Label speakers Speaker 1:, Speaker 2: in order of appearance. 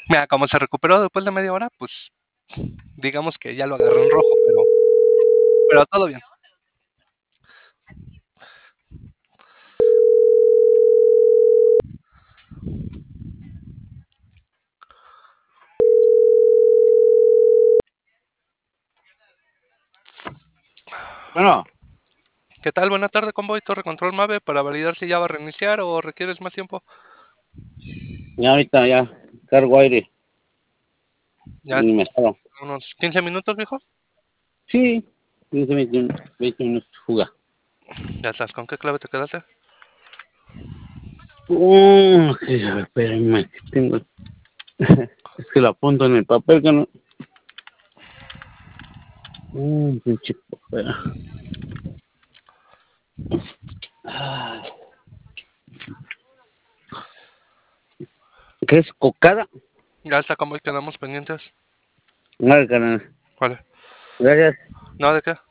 Speaker 1: Mira, como se recuperó después de media hora, pues digamos que ya lo agarró en rojo, pero todo bien.
Speaker 2: Bueno,
Speaker 1: ¿Qué tal? Buena tarde, Convoy, Torre Control Mave, para validar si ya va a reiniciar o requieres más tiempo.
Speaker 2: ya ahorita ya cargo aire
Speaker 1: Ya
Speaker 2: y me estaba.
Speaker 1: unos 15 minutos, viejo.
Speaker 2: Sí, 15, 20 minutos fuga.
Speaker 1: Ya estás, ¿con qué clave te quedaste?
Speaker 2: Espérenme, que tengo. Es que lo apunto en el papel que no. Pinche papel. Ah, ¿qué es cocada?
Speaker 1: Ya está, Convoy, quedamos pendientes.
Speaker 2: Vale, carnal.
Speaker 1: Vale.
Speaker 2: Gracias.
Speaker 1: ¿No de qué?